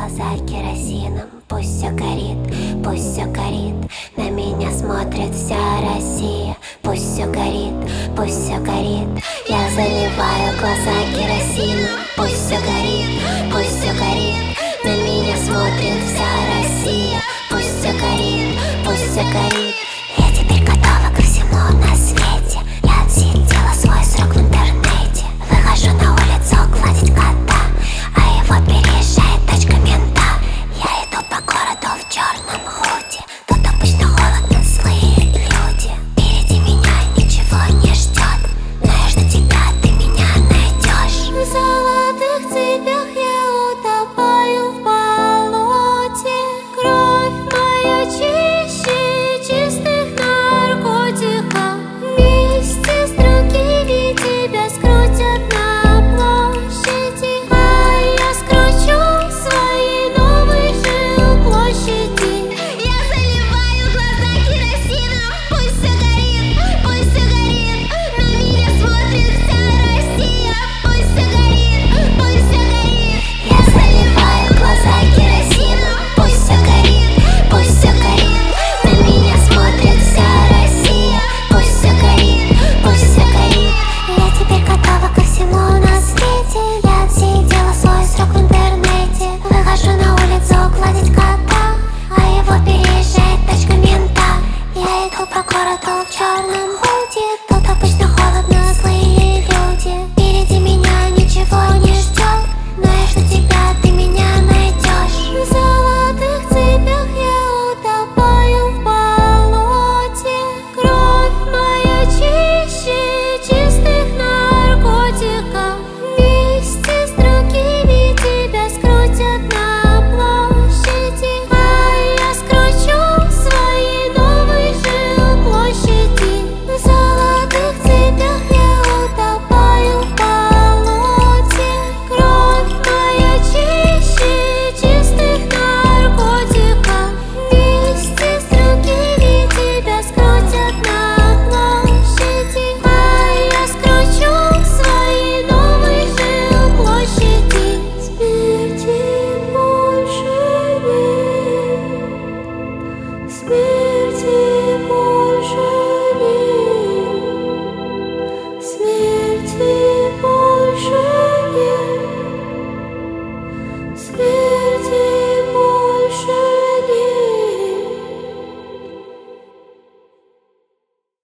глаза керосином. Пусть все горит, пусть все горит. На меня смотрит вся Россия. Пусть все горит, пусть все горит. Я заливаю глаза керосином. Пусть все горит, пусть все горит. На меня смотрит вся Россия. Пусть все горит, пусть все горит.